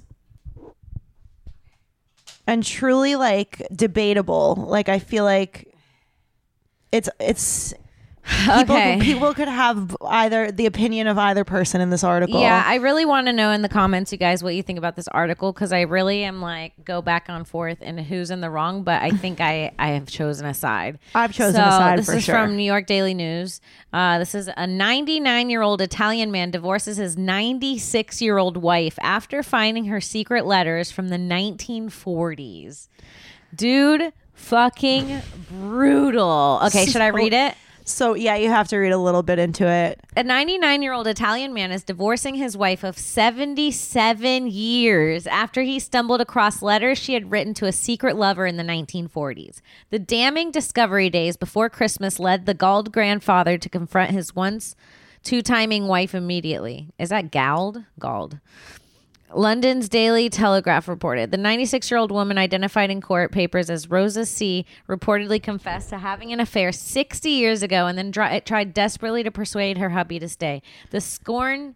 and truly like debatable. Like I feel like it's it's People, Okay. people could have either the opinion of either person in this article. Yeah, I really want to know in the comments, you guys, what you think about this article, because I really am like go back and forth and who's in the wrong, but I think I, I have chosen a side. I've chosen so a side this for is sure. from New York Daily News. Uh, this is a ninety-nine-year-old Italian man divorces his ninety-six-year-old wife after finding her secret letters from the nineteen forties. Dude, fucking brutal. Okay, should I read it? So, yeah, you have to read a little bit into it. A ninety-nine-year-old Italian man is divorcing his wife of seventy-seven years after he stumbled across letters she had written to a secret lover in the nineteen forties. The damning discovery days before Christmas led the galled grandfather to confront his once two-timing wife immediately. Is that galled? Galled. London's Daily Telegraph reported the ninety-six-year-old woman, identified in court papers as Rosa C., reportedly confessed to having an affair sixty years ago and then dry, tried desperately to persuade her hubby to stay. The scorn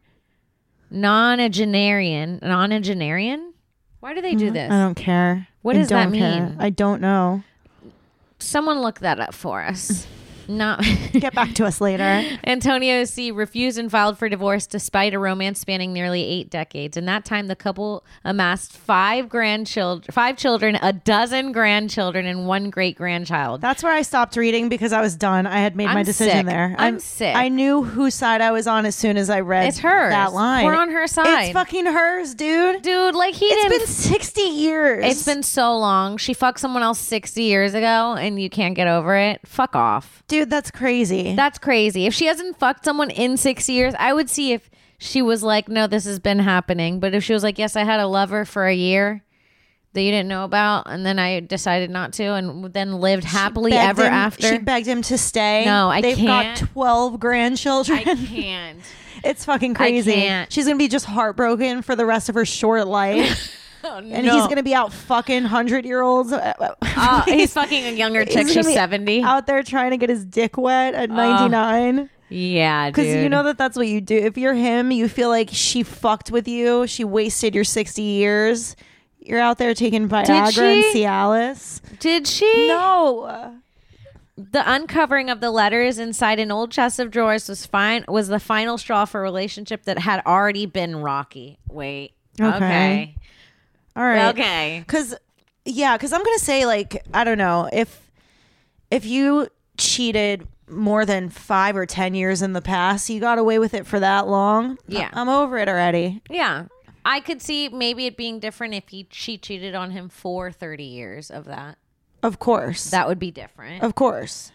nonagenarian, nonagenarian? Why do they do this? I don't care. What I does that don't care. mean? I don't know. Someone look that up for us. Not Get back to us later. Antonio C. refused and filed for divorce despite a romance spanning nearly eight decades. In that time, the couple amassed five grandchildren, five children, a dozen grandchildren, and one great grandchild. That's where I stopped reading because I was done. I had made I'm my decision sick. there. I'm sick. I knew whose side I was on as soon as I read It's hers. that line. We're on her side. It's fucking hers, dude. Dude, like he It's didn't. been sixty years. It's been so long. She fucked someone else sixty years ago, and you can't get over it. Fuck off. Dude, that's crazy. That's crazy. If she hasn't fucked someone in six years, I would see if she was like, no, this has been happening. But if she was like, yes, I had a lover for a year that you didn't know about, and then I decided not to, and then lived happily Begged ever him- after. She begged him to stay. No, I They've can't. got twelve grandchildren. I can't. It's fucking crazy. can't. She's going to be just heartbroken for the rest of her short life. Oh, And he's going to be out fucking hundred-year-olds. Oh, he's fucking a younger chick. He's gonna She's be seventy. Out there trying to get his dick wet at ninety-nine. Yeah, dude. Because you know that that's what you do. If you're him, you feel like she fucked with you. She wasted your sixty years. You're out there taking Viagra and she? Cialis. Did she? No. The uncovering of the letters inside an old chest of drawers was fine. Was the final straw for a relationship that had already been rocky. Wait. Okay. Okay. All right. Okay. Because, yeah, because I'm going to say, like, I don't know. If if you cheated more than five or ten years in the past, you got away with it for that long. Yeah. I- I'm over it already. Yeah. I could see maybe it being different if he she cheated on him for thirty years of that. Of course. That would be different. Of course.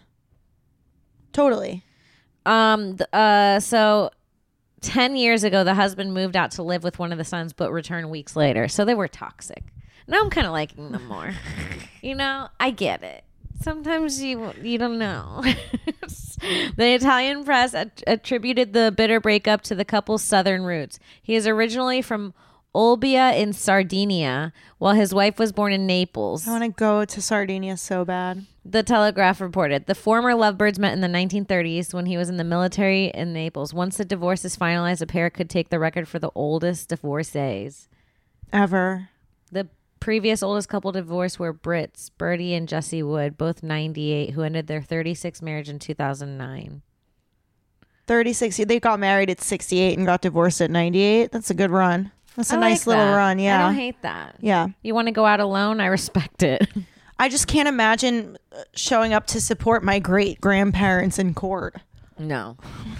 Totally. Um. th- Uh. So, ten years ago, the husband moved out to live with one of the sons, but returned weeks later. So they were toxic. Now I'm kind of liking them more. You know, I get it. Sometimes you you don't know. The Italian press att- attributed the bitter breakup to the couple's southern roots. He is originally from Olbia in Sardinia, while his wife was born in Naples. I want to go to Sardinia so bad. The Telegraph reported the former lovebirds met in the nineteen thirties when he was in the military in Naples. Once the divorce is finalized, the pair could take the record for the oldest divorcees. Ever. The previous oldest couple divorced were Brits, Bertie and Jesse Wood, both ninety-eight, who ended their thirty-sixth marriage in two thousand nine. thirty-six. They got married at sixty-eight and got divorced at ninety-eight. That's a good run. That's a I nice like little that. run. Yeah. I don't hate that. Yeah. You want to go out alone? I respect it. I just can't imagine showing up to support my great grandparents in court No.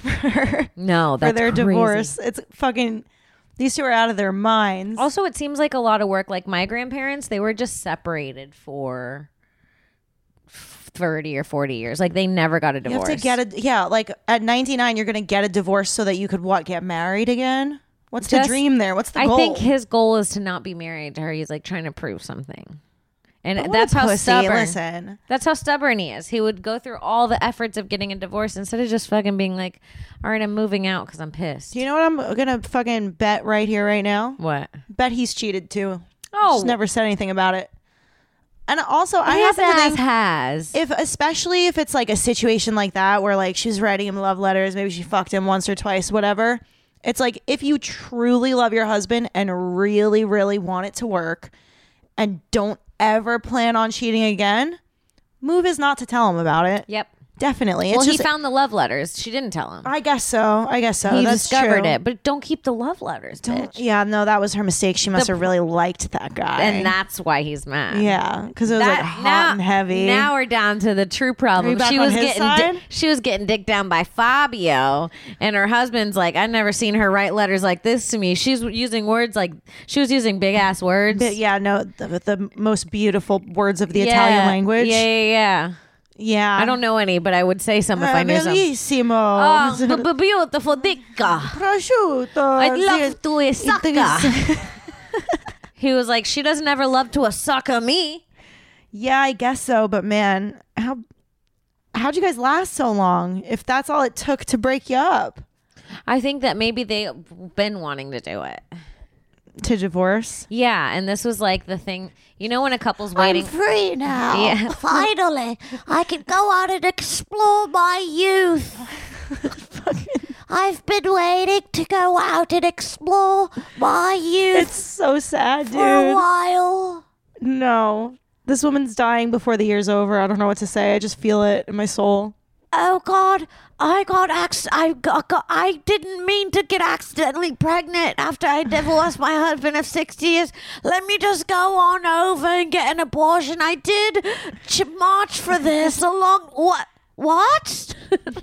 No, that's for their crazy. divorce. It's fucking. These two are out of their minds. Also, it seems like a lot of work. Like my grandparents, they were just separated for thirty or forty years. Like they never got a you divorce. have to get a yeah. Like at ninety-nine, you're gonna get a divorce so that you could what get married again. What's Just- the dream there? What's the I goal? think his goal is to not be married to her. He's like trying to prove something. And But what that's a how pussy. stubborn. Listen, That's how stubborn he is. He would go through all the efforts of getting a divorce instead of just fucking being like, all right, I'm moving out because I'm pissed. do you know what I'm gonna fucking bet right here, right now? What? Bet he's cheated too. Oh. Just never said anything about it. And also, I His happen to ass think has. if, especially if it's like a situation like that where like she was writing him love letters, maybe she fucked him once or twice, whatever. It's like if you truly love your husband and really, really want it to work, and don't ever plan on cheating again, move is not to tell him about it. Yep. definitely. It's Well, just, he found the love letters. She didn't tell him. I guess so. I guess so. he That's discovered true. it, but don't keep the love letters, bitch. Yeah, no, that was her mistake. She must The- have really liked that guy. And that's why he's mad. yeah, because it was like That- hot now, and heavy. Now we're down to the true problem. back She on was his getting side? di- she was getting dicked down by Fabio, and her husband's like, I've never seen her write letters like this to me. She's using words like she was using big ass words. But yeah, no, the, the most beautiful words of the Yeah. Italian language. Yeah, yeah, yeah. Yeah. I don't know any, but I would say some if I knew some. Bellissimo. Oh, b- b- beautiful dicka. Prosciutto. I'd love to a It sucker. is- He was like, she doesn't ever love to a sucker me. Yeah, I guess so. But man, how how'd you guys last so long? If that's all it took to break you up, I think that maybe they've been wanting to do it. to divorce. Yeah, and this was like the thing. You know when a couple's waiting. Free now. Yeah. Finally, I can go out and explore my youth. I've been waiting to go out and explore my youth It's so sad, for a dude. while. No, this woman's dying before the year's over. I don't know what to say. I just feel it in my soul. Oh God, I got acc- I got, got I didn't mean to get accidentally pregnant after I divorced my husband of six years. Let me just go on over and get an abortion. I did ch- march for this along. What? What?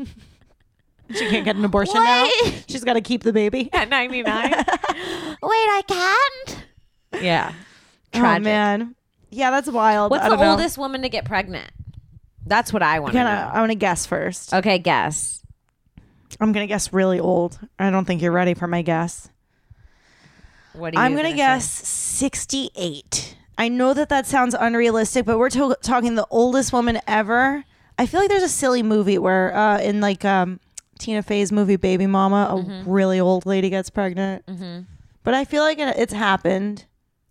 She can't get an abortion now. Wait. She's got to keep the baby. At ninety-nine. Wait, I can't. Yeah. Oh Tragic. man, yeah, that's wild. What's I the don't know. oldest woman to get pregnant? That's what I want to Can know. I, I want to guess first. Okay, guess. I'm gonna guess really old. I don't think you're ready for my guess. What are you I'm gonna gonna guess say? sixty-eight. I know that that sounds unrealistic, but we're to- talking the oldest woman ever. I feel like there's a silly movie where, uh, in like um, Tina Fey's movie Baby Mama, a Mm-hmm. really old lady gets pregnant. But I feel like it, it's happened.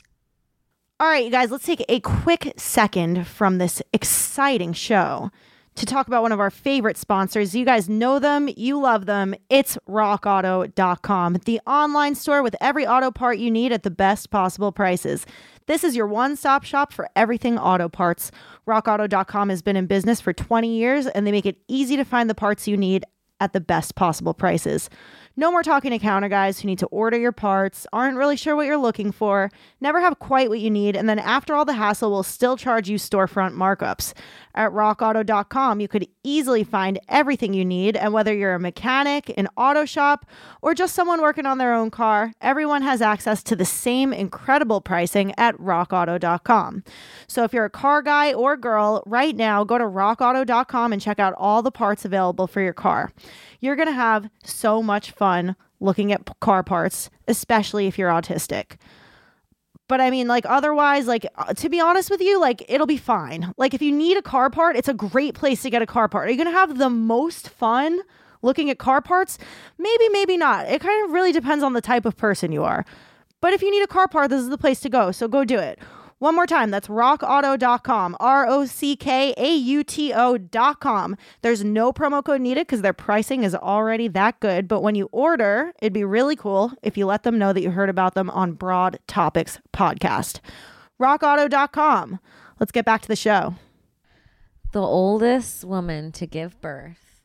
All right, you guys, let's take a quick second from this exciting show to talk about one of our favorite sponsors. You guys know them, you love them. It's rock auto dot com, the online store with every auto part you need at the best possible prices. This is your one-stop shop for everything auto parts. rock auto dot com has been in business for twenty years, and they make it easy to find the parts you need at the best possible prices. No more talking to counter guys who need to order your parts, aren't really sure what you're looking for, never have quite what you need, and then after all the hassle will still charge you storefront markups. At rock auto dot com, you could easily find everything you need, and whether you're a mechanic, an auto shop, or just someone working on their own car, everyone has access to the same incredible pricing at rock auto dot com. So if you're a car guy or girl, right now, go to rock auto dot com and check out all the parts available for your car. You're going to have so much fun looking at p- car parts, especially if you're autistic. But I mean, like, otherwise, like, uh, to be honest with you, like, it'll be fine. Like, if you need a car part, it's a great place to get a car part. Are you going to have the most fun looking at car parts? Maybe, maybe not. It kind of really depends on the type of person you are. But if you need a car part, this is the place to go. So go do it. One more time, that's rock auto dot com, R O C K A U T O dot com. There's no promo code needed because their pricing is already that good. But when you order, it'd be really cool if you let them know that you heard about them on Broad Topics Podcast. rock auto dot com. Let's get back to the show. The oldest woman to give birth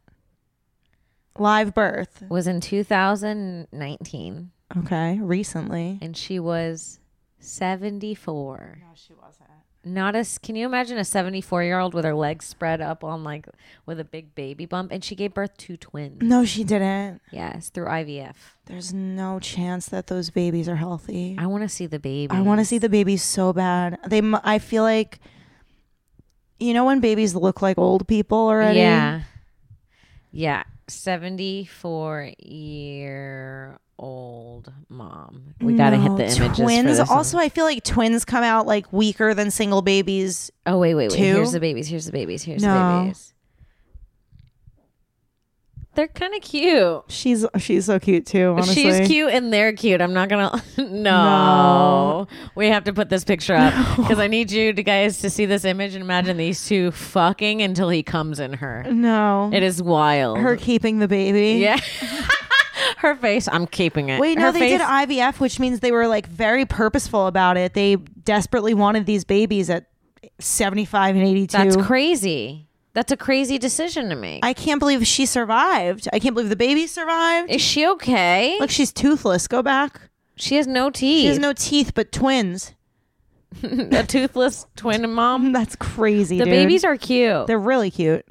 Live birth. was in two thousand nineteen, Okay, recently. and she was seventy-four. No, she wasn't. Not as. Can you imagine a seventy-four-year-old with her legs spread up on like with a big baby bump, and she gave birth to twins. No, she didn't. Yes, through I V F. There's no chance that those babies are healthy. I want to see the baby. I want to see the babies so bad. They, mu- I feel like, you know, when babies look like old people already. Yeah. Yeah. seventy-four year old mom. We got to hit No, the images. Twins. For this one. Also, I feel like twins come out like weaker than single babies. Oh, wait, wait, wait. Two? Here's the babies. Here's the babies. Here's No. the babies. They're kind of cute. She's she's so cute too. Honestly, She's cute and they're cute. I'm not gonna. no. No. we have to put this picture up because I need you to guys to see this image and imagine these two fucking until he comes in her. No, It is wild. her keeping the baby. yeah. Her face. I'm keeping it. Wait, no, Her they face, did I V F, which means they were like very purposeful about it. They desperately wanted these babies at seventy-five and eighty-two. That's crazy. That's a crazy decision to make. I can't believe she survived. I can't believe the baby survived. Is she okay? Look, she's toothless. Go back. She has no teeth. She has no teeth, but twins. A toothless twin mom. That's crazy, The dude. babies are cute. They're really cute.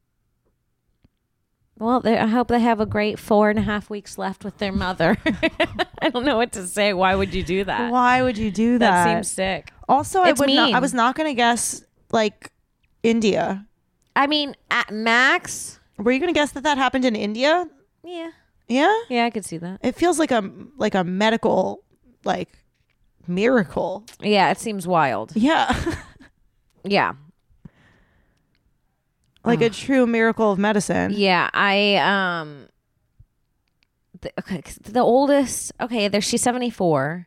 Well, they- I hope they have a great four and a half weeks left with their mother. I don't know what to say. Why would you do that? Why would you do that? That seems sick. Also, It's I would not, mean. I was not going to guess like India. I mean, at max. Were you going to guess that that happened in India? Yeah. Yeah? Yeah, I could see that. It feels like a like a medical like miracle. Yeah, it seems wild. Yeah. Yeah. Like a true miracle of medicine. Yeah, I um the, okay, 'cause the oldest, okay, there she's seventy-four.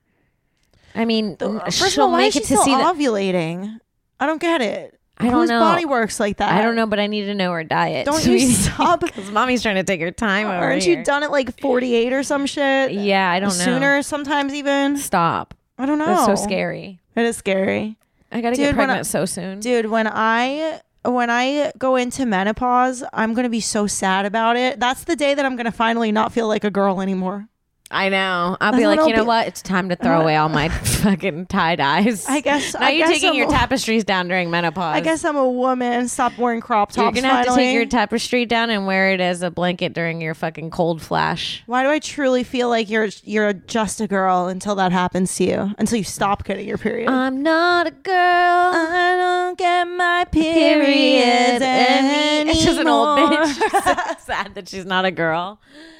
I mean, n- First of she'll all, why make is she it to still see that. ovulating? I don't get it. I don't Whose know. body works like that? I don't know, but I need to know her diet. Don't you stop? Because mommy's trying to take her time over Aren't here. you done at like forty-eight or some shit? Yeah, I don't know. Sooner, sometimes even. Stop. I don't know. That's so scary. It is scary. I gotta Dude, get when pregnant I- so soon. Dude, when I when I go into menopause, I'm going to be so sad about it. That's the day that I'm going to finally not feel like a girl anymore. I know. I'll That's be when like, I'll you know be- what? It's time to throw away all my fucking tie dyes. I guess- Now I you're guess taking I'm your a- tapestries down during menopause. I guess I'm a woman. Stop wearing crop tops. you're gonna have finally. to take your tapestry down and wear it as a blanket during your fucking cold flash. Why do I truly feel like you're you're just a girl until that happens to you? Until you stop getting your period. I'm not a girl. I don't get my Period. period Any- It's just an old anymore. bitch. So sad that she's not a girl.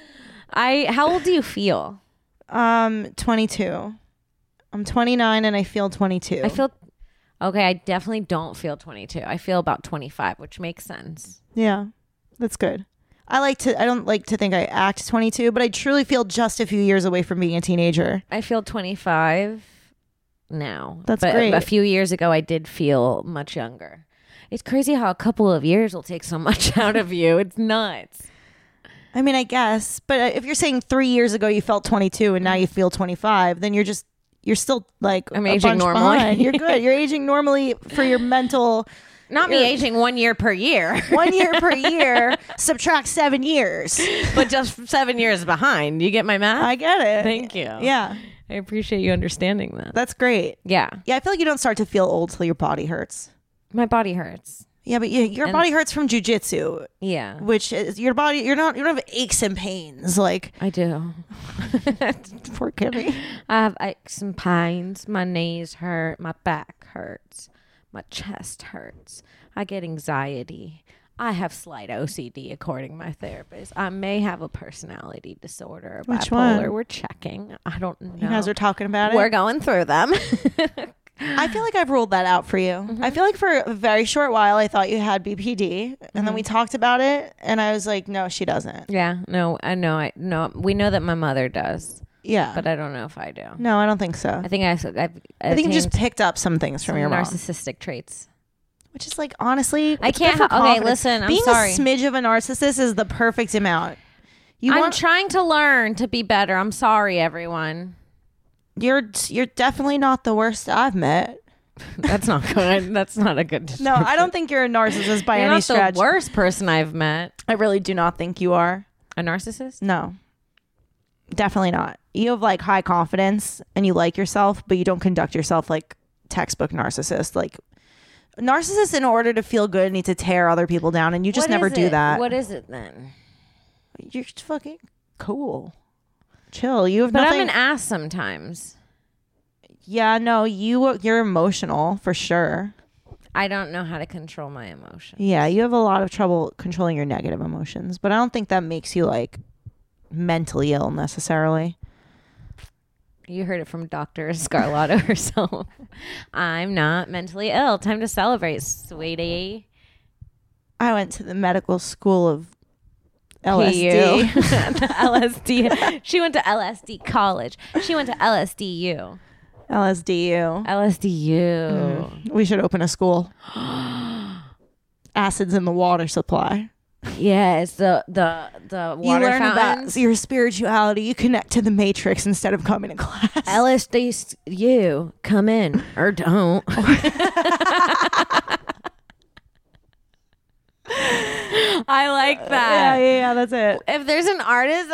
I. How old do you feel? Um, twenty-two. I'm twenty-nine and I feel twenty-two. I feel. Okay, I definitely don't feel twenty-two. I feel about twenty-five, which makes sense. Yeah, that's good. I like to. I don't like to think I act twenty-two, but I truly feel just a few years away from being a teenager. I feel twenty-five now. That's but great. A few years ago, I did feel much younger. It's crazy how a couple of years will take so much out of you. It's nuts. I mean, I guess, but if you're saying three years ago you felt twenty-two and now you feel twenty-five, then you're just you're still like I'm a aging bunch normally. behind. You're good. You're aging normally for your mental. Not me You're- aging one year per year, One year per year, subtract seven years. but just seven years behind. You get my math? I get it. Thank you. Yeah, I appreciate you understanding that. that's great. Yeah. Yeah, I feel like you don't start to feel old till your body hurts. My body hurts. Yeah, but you, your And- body hurts from jujitsu, Yeah. which is your body. You're not. You don't have aches and pains like I do. poor Kimmy. I have aches and pains. My knees hurt. My back hurts. My chest hurts. I get anxiety. I have slight O C D, according to my therapist. I may have a personality disorder, or Which bipolar. one? We're checking. I don't know. You guys are talking about it. We're going through them. I feel like I've ruled that out for you. Mm-hmm. I feel like for a very short while I thought you had B P D, and then we Mm-hmm. talked about it, and I was like, no, she doesn't. Yeah. No, I know. I no. We know that my mother does, Yeah, but I don't know if I do. no, I don't think so. I think I. I've, I think you just attained picked up some things from some your mom, narcissistic traits. which is like honestly, I it's good can't for ha- okay, confidence. listen, I'm Being sorry. a smidge of a narcissist is the perfect amount. You I'm want trying to learn to be better. I'm sorry, everyone. you're you're definitely not the worst I've met. That's not good. That's not a good No, description. I don't think you're a narcissist by You're any not stretch. the worst person I've met. I really do not think you are. A narcissist? No, definitely not. You have like high confidence and you like yourself, but you don't conduct yourself like textbook narcissist. Like narcissists, in order to feel good, need to tear other people down, and you just What never is do it? that. What is it then? You're just fucking cool. Chill. You have But nothing. I'm an ass sometimes. yeah, no, you you're emotional for sure. I don't know how to control my emotions. Yeah, you have a lot of trouble controlling your negative emotions, but I don't think that makes you like mentally ill necessarily. You heard it from Doctor Scarlato herself. I'm not mentally ill. Time to celebrate, sweetie. I went to the medical school of L S D. P U. L S D. She went to L S D college. She went to L S D U. L S D U. L S D U. We should open a school. Acids in the water supply. Yes, the the the water you learn fountains. about your spirituality. You connect to the matrix instead of coming to class. L S D U, come in or don't. I like Yeah, that. yeah, yeah. That's it. If there's an artist,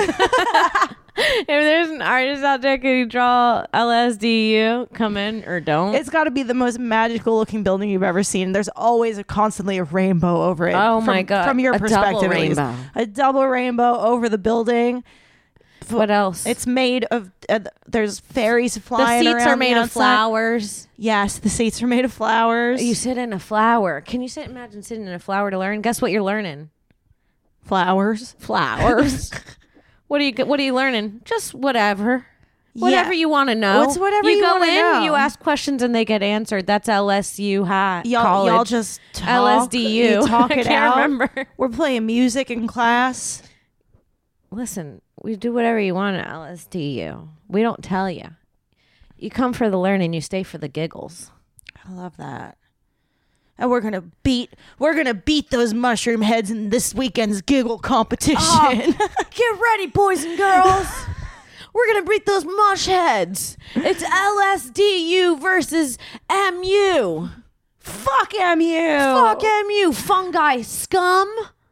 if there's an artist out there, can you draw L S D U? Come in or don't. It's got to be the most magical looking building you've ever seen. There's always a, constantly a rainbow over it. Oh from, my God. From your A double perspective, at least. rainbow. A double rainbow over the building. What else? It's made of. Uh, there's fairies the flying seats around are made the of outside. flowers. Yes, the seats are made of flowers. You sit in a flower. Can you sit? Imagine sitting in a flower to learn. Guess what you're learning? flowers. Flowers. What are you? What are you learning? Just whatever. Whatever Yeah. you want to know. What's whatever you you go wanna in, know. you ask questions, and they get answered. That's L S U high Y'all, college. y'all just talk. L S D U. You talk I it can't out. remember. We're playing music in class. Listen, we do whatever you want at L S D U. We don't tell you. You come for the learning. You stay for the giggles. I love that. And we're gonna beat. We're gonna beat those mushroom heads in this weekend's giggle competition. Get ready, boys and girls. We're going to beat those mush heads. It's L S D U versus M U. Fuck M U. Fuck M U, fungi scum.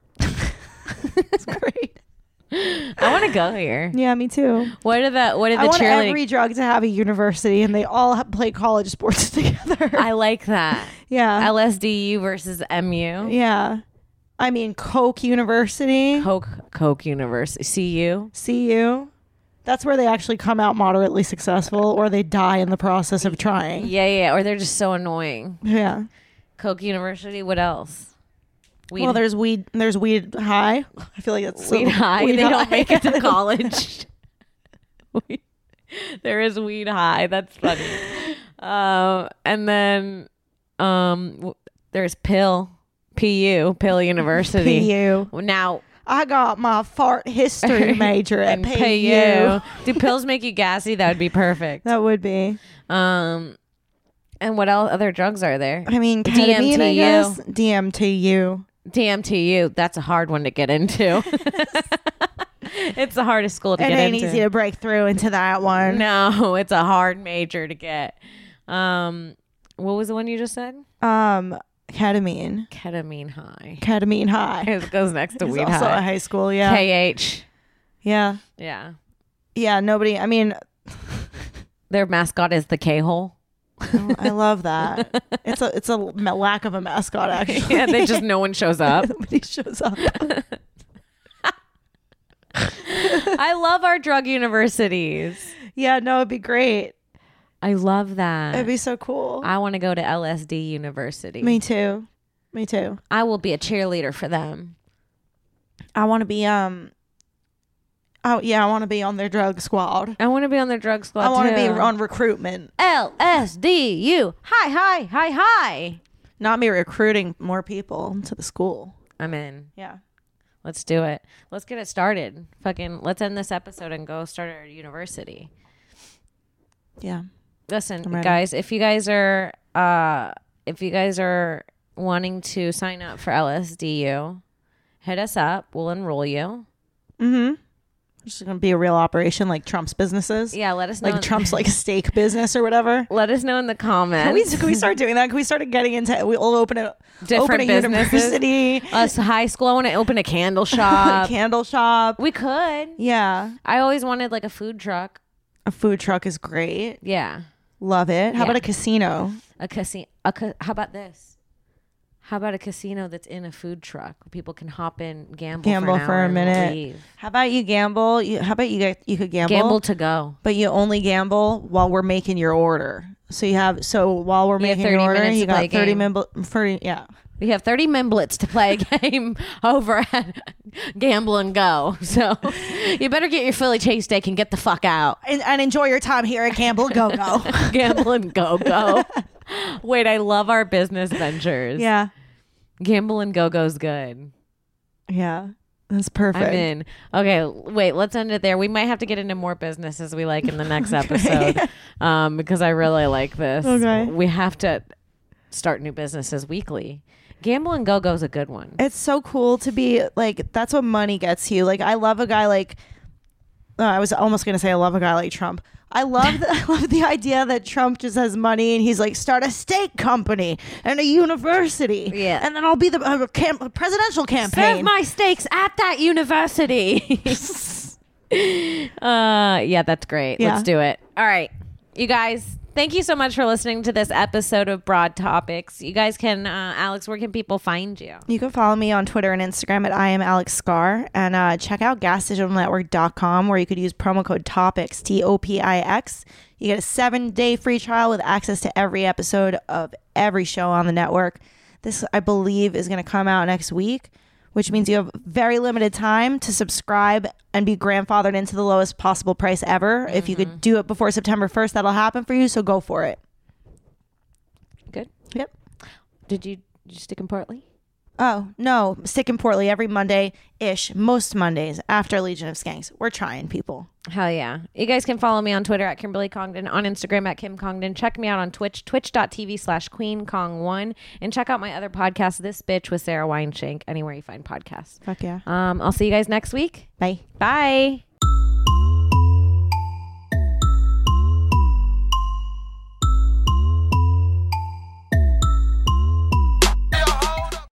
That's great. I want to go here. Yeah, me too. What are the what are I the want cheerleading? every drug to have a university, and they all have, play college sports together. I like that. yeah. L S D U versus M U. yeah. I mean, Coke University, Coke Coke University. C U. C U. That's where they actually come out moderately successful, or they die in the process of trying. Yeah, yeah. Or they're just so annoying. Yeah. Coke University. What else? Weed, Well, there's weed. There's weed high. I feel like that's so- weed high. Weed they high. don't make it to college. Weed- there is weed high. That's funny. Um, and then um, w- there's pill. P U. Pill University. P U. Now. I got my fart history major at and P U. Do pills make you gassy? That would be perfect. That would be. Um, and what else? Other drugs are there? I mean, D M ketamine, T I U. guess. D M T U. D M T U. That's a hard one to get into. It's the hardest school to It get ain't into. easy to break through into that one. No, it's a hard major to get. Um, what was the one you just said? Um, ketamine. Ketamine high. Ketamine high. It goes next to It's weed also high. a high school. Yeah. K H. Yeah. Yeah. Yeah. Nobody. I mean, Their mascot is the K-hole. I love that. It's a it's a ma- lack of a mascot actually. Yeah, they just no one shows up. Nobody shows up. I love our drug universities. Yeah. No, it'd be great. I love that. It'd be so cool. I want to go to L S D University. Me too. Me too. I will be a cheerleader for them. I want to be um. Oh yeah, I want to be on their drug squad. I want to be on their drug squad I want to too. be on recruitment, L S D U. Hi, hi, hi, hi. not me recruiting more people to the school. I'm in. Yeah. Let's do it. Let's get it started. Fucking let's end this episode and go start our university. Yeah. Listen, I'm ready. guys, if you guys are uh if you guys are wanting to sign up for L S D U, hit us up. We'll enroll you. Mm-hmm. It's gonna be a real operation like Trump's businesses. Yeah, let us know. Like Trump's like steak business or whatever. Let us know in the comments. Can we, can we start doing that? Can we start getting into? We'll open a Different open a businesses. university, Us high school. I want to open a candle shop. candle shop. We could. Yeah, I always wanted like a food truck. a food truck is great. Yeah, Love it. How Yeah. about a casino? a casino. A ca- how about this? How about a casino that's in a food truck where people can hop in, gamble, Gamble for, an for hour a and minute. leave. How about you gamble? You, how about you get you could gamble, Gamble to go. but you only gamble while we're making your order. So you have so while we're You have making your thirty order, minutes you to play got a thirty game. minutes. thirty, yeah. We have thirty minutes to play a game over at Gamble and Go. So you better get your Philly cheesesteak and get the fuck out. And, and enjoy your time here at Gamble Go Go. Gamble and Go Go. Wait, I love our business ventures. Yeah, Gamble and Go Go's good. yeah, that's perfect. I'm in. Okay, wait, let's end it there. We might have to get into more businesses we like in the next episode um, because I really like this. Okay. We have to start new businesses weekly. Gamble and Go Go's a good one. It's so cool to be like, that's what money gets you. Like, I love a guy like oh, I was almost going to say I love a guy like Trump. I love the, I love the idea that Trump just has money and he's like, start a steak company and a university. Yeah. And then I'll be the uh, camp- presidential campaign. Serve my steaks at that university. uh, yeah, that's great. Yeah. Let's do it. All right. You guys, thank you so much for listening to this episode of Broad Topics. You guys can, uh, Alex, where can people find you? You can follow me on Twitter and Instagram at I am Alex Scar, and uh, check out gas digital network dot com where you could use promo code TOPIX, T O P I X. You get a seven day free trial with access to every episode of every show on the network. This, I believe, is going to come out next week, which means you have very limited time to subscribe and be grandfathered into the lowest possible price ever. Mm-hmm. If you could do it before September first, that'll happen for you, so go for it. Good. Yep. Did you, did you stick in Portly? Oh, no. Stick in Portly every Monday-ish. Most Mondays after Legion of Skanks. We're trying, people. Hell yeah. You guys can follow me on Twitter at Kimberly Congdon, on Instagram at Kim Congdon. Check me out on Twitch, twitch.tv slash Queen Kong one. And check out my other podcast, This Bitch with Sarah Weinshank, anywhere you find podcasts. Fuck yeah. Um, I'll see you guys next week. Bye. Bye.